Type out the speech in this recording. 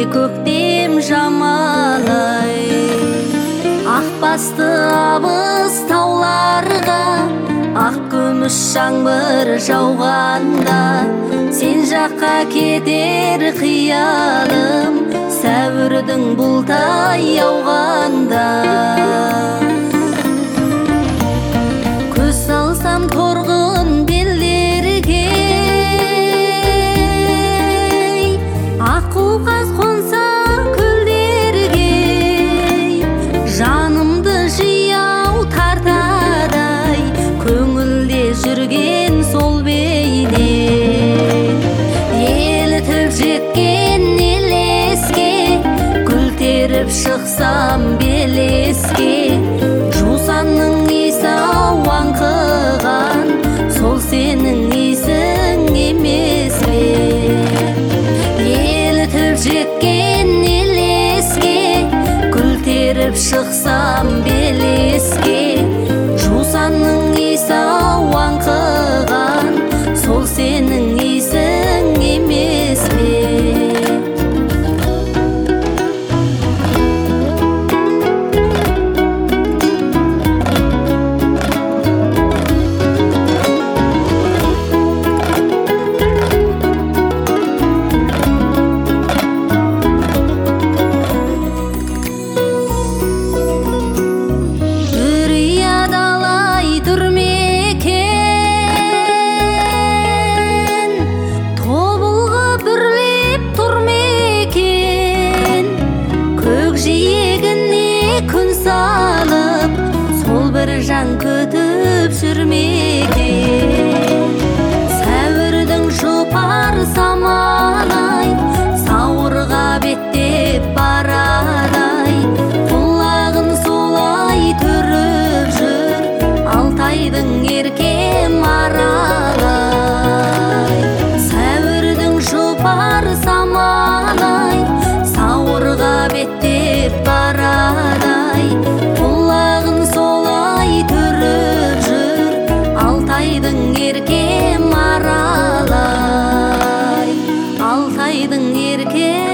көктем жамалай. Ақ басты абыз тауларға ақ күміс жаңбыр жауғанда, сен жаққа кетер қиялым сәуірдің бұлтай ауғанда. Көз салсам торғын белдерге, аққуқаз қонса көлдерге, жанымды жияу тартадай көңілде жүрген сол бейне. Елітіп жеткен елеске, гүл теріп шықсам белеске, жусанның иісі аңқыған, сол сенің иісің емес пе? Елітіп жеткен елеске, гүл теріп шықсам белеске, жусанның иісі аңқыған, сол сенің иісің емес пе? Күн салып, сол бір жан күтіп жүрмекен. Сәуірдің жұпар самалай, сауырға беттеп барадай, құлағын солай түріп жүр Алтайдың ерке маралай. Сәуірдің жұпар самалай, сауырға беттеп барадай, құлағын солай түріп жүр Алтайдың ерке маралай. Алтайдың ерке